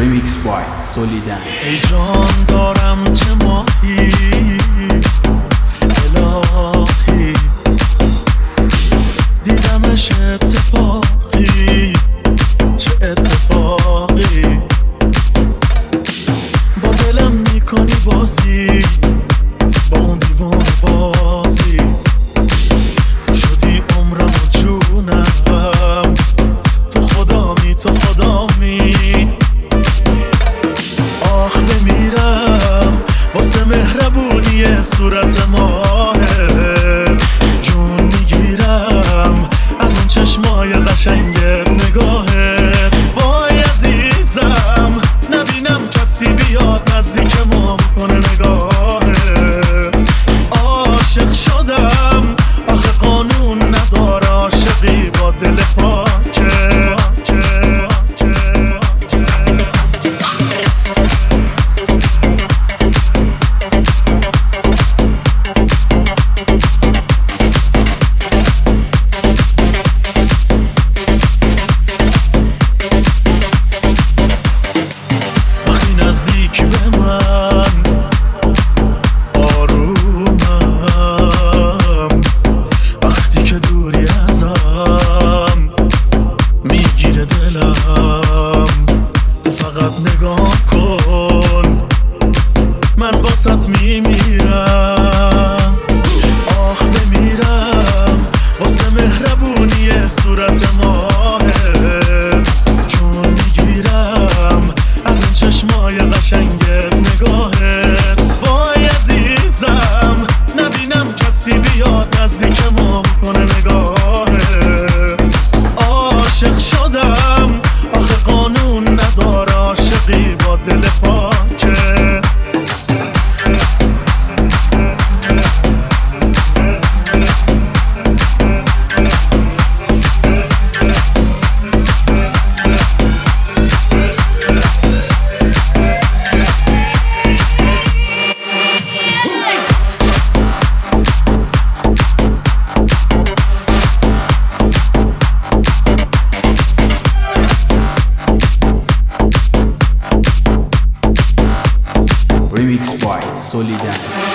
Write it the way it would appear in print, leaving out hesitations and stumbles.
Remix by Solidan. ای جان دارم چه ماهی الهی، دیدمش اتفاقی، چه اتفاقی. با دلم میکنی بازی، با اون دیوانه بازیت. تو شدی عمرم و جونم، تو خدامی تو خدامی. آخ بمیرم واسه مهربونی صورت ماهت، جون میگیرم از اون چشمای قشنگت، نگاهت. وای عزیزم نبینم کسی بیاد نزدیکمون کنه، نگاهت. عاشق شدم آخه قانون نداره، عاشقی با دل پاکه. نزدیک به من آرومم، وقتی که دوری ازم میگیره دلم. تو فقط نگاه کن من واسط میمیرم. آخ بمیرم واسه مهربونی صورت ماهت، جون میگیرم از اون چشمای قشنگت، نگاهت. وای عزیزم نبینم کسی بیاد نزدیکمون کنه، نگاهت. عاشق شدم آخه قانون نداره، عاشقی با دل پاکه. Remix by Solidan.